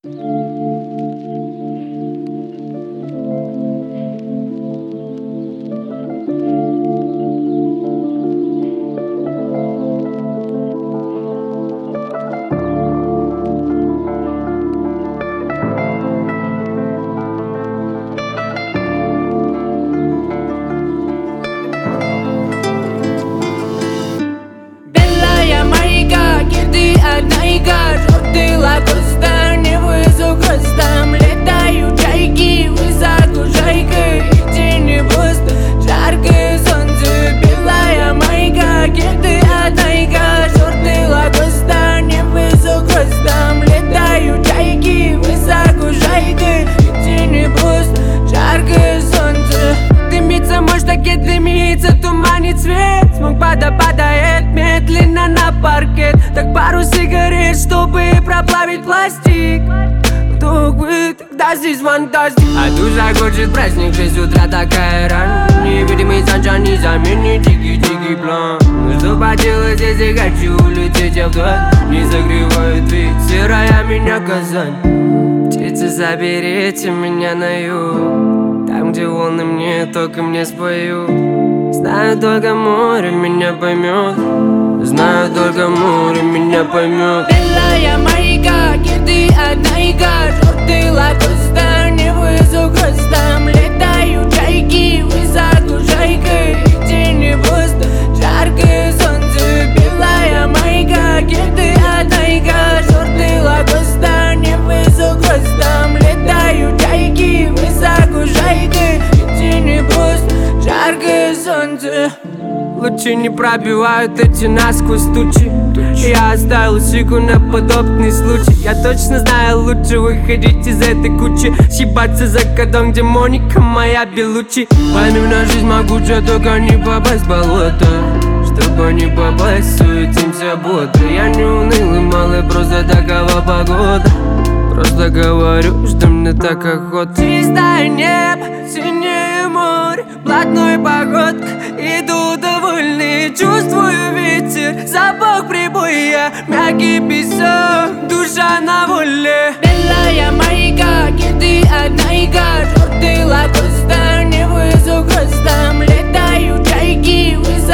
Туманит свет, смог падает медленно на паркет. Так пару сигарет, чтобы проплавить пластик. Вдруг вы, тогда здесь фантастик. А душа хочет праздник, 6 утра такая рано. Невидимый санчан не заменит дикий план. Ну что поделать, если хочу улететь я вдаль. Не согревает ведь сырая меня Казань. Птицы, заберите меня на юг, там, где волны мне только мне споют. Знаю, только море меня поймет. Знаю, только море меня поймет. Белая маяка, кеды одна ига. Желтый лакоста, не вызов хвостом. Летают чайки, высоко жайкой. И тени пусто, жаркое солнце. Белая маяка, кеды одна ига. Желтый лакоста, не вызов хвостом. Летают чайки, высоко жайкой. И тени пусто, жаркое солнце. Лучи не пробивают эти насквозь тучи. Я оставил чеку на подобный случай. Я точно знаю, лучше выходить из этой кучи. Съебаться за кодом, где Моника моя Белучи. Поймем, жизнь могучая, только не попасть в болото. Чтобы не попасть, суетимся бодро. Я не унылый малый, просто такова погода. Просто говорю, что мне так охота. Чистое небо, синее море, блатной походка. Иду довольный, чувствую ветер, запах прибоя, мягкий песок, душа на воле. Белая маяка, кеды одна ига. Желтый лакоста, не вызов хвостом. Летают чайки,